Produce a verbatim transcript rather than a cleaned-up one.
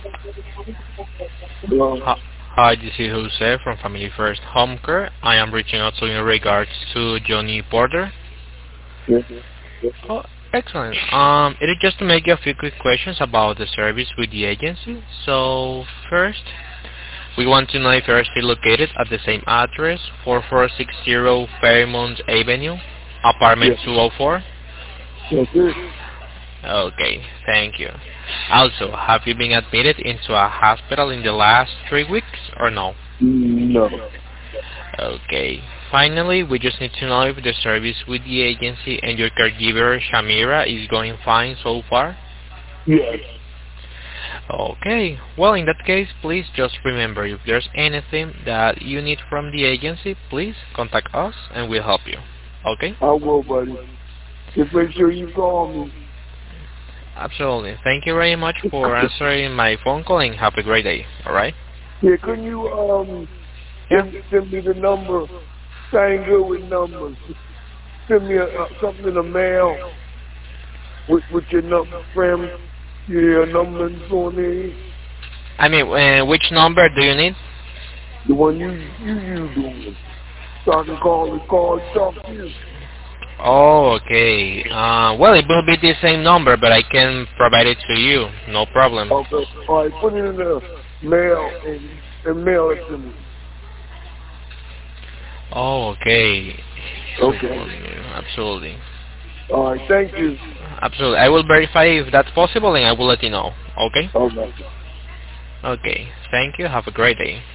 Hello? Hi, hi, this is Jose from Family First Home Care. I am reaching out to you in regards to Johnny Porter. Yes. Oh, excellent. Um, it is just to make you a few quick questions about the service with the agency. So, first, we want to know if you are still located at the same address, four four six zero Fairmont Avenue, apartment Yes. two oh four. That's it. Okay, thank you. Also, have you been admitted into a hospital in the last three weeks or no? No. Okay. Finally, we just need to know if the service with the agency and your caregiver, Shamira, is going fine so far. Yes. Okay. Well, in that case, please just remember if there's anything that you need from the agency, please contact us and we'll help you. Okay? I will, buddy. Just make sure you call me. Absolutely. Thank you very much for answering my phone call and have a great day. Alright? Yeah, couldn't you um Yeah. send, send me the number? I ain't good with numbers. Send me a, uh, something in the mail with, with your number, friend. Yeah, number for me. I mean, uh, which number do you need? The one you you you doing. So I can call and call and talk to you. Oh, okay. Uh, well, it will be the same number, but I can provide it to you. No problem. Okay. All right, put it in the mail and, and mail it to me. Oh, okay. Okay. Absolutely. All right, thank you. Absolutely. I will verify if that's possible and I will let you know. Okay? Okay. Okay. Thank you. Have a great day.